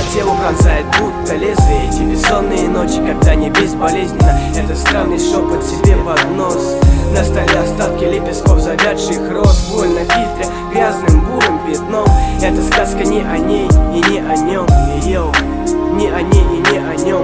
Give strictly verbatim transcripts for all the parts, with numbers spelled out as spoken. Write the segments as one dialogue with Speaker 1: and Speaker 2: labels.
Speaker 1: телу пронзает будто лезвие. Эти бессонные ночи, когда не безболезненно. Это странный шепот себе под нос. На столе остатки лепестков завядших роз. Боль на фильтре грязным бурым пятном. Это сказка не о ней и не о нем. Йоу, не о ней и не о нем.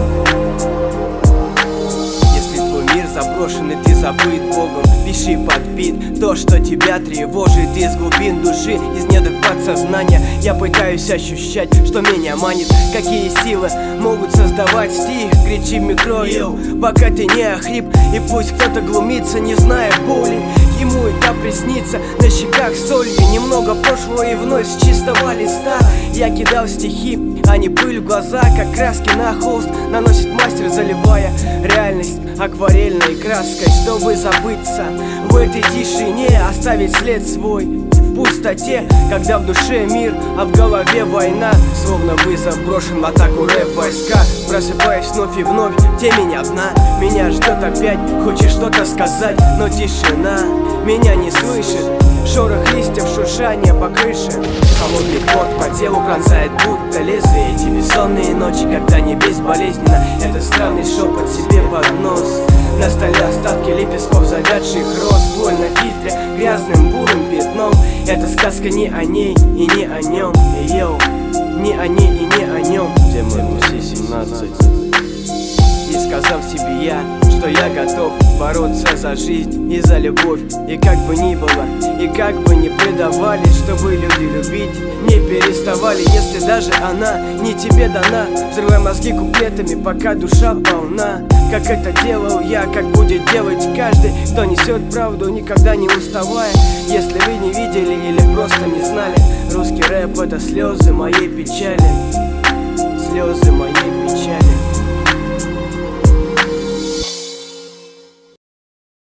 Speaker 1: Если твой мир заброшен и ты забыт Богом, пиши под бит то, что тебя тревожит. Из глубин души, из недр подсознания я пытаюсь ощущать, что меня манит. Какие силы могут создавать стих? Кричи в микро, йоу, пока ты не охрип. И пусть кто-то глумится, не зная боли, ему это приснится. На щеках солью, немного прошлого и вновь с чистого листа я кидал стихи, а не пыль в глаза, как краски на холст наносит мастер, заливая реальность акварельной краской, чтобы забыться в этой тишине, оставить след свой в пустоте, когда в душе мир, а в голове война. Словно вызов брошен в атаку рэп-войска. Просыпаюсь вновь и вновь в теме одна. Меня ждет опять, хочешь что-то сказать, но тишина меня не слышит. Шорох листьев, шуршание по крыше. Холодный пот по телу пронзает будто лезвие. Эти бессонные ночи, когда не безболезненно. Это странный шепот себе под нос. На столе остатки лепестков завядших роз. Боль на фильтре грязным бурым пятном. Это сказка не о ней и не о нем. Йоу, не о ней и не о нем. Где мой Муси семнадцать? И сказал себе я, что я готов бороться за жизнь и за любовь. И как бы ни было, и как бы ни предавали, чтобы люди любить не переставали. Если даже она не тебе дана, взрывай мозги куплетами, пока душа полна. Как это делал я, как будет делать каждый, кто несет правду, никогда не уставая. Если вы не видели или просто не знали, русский рэп — это слезы моей печали. Слезы моей печали.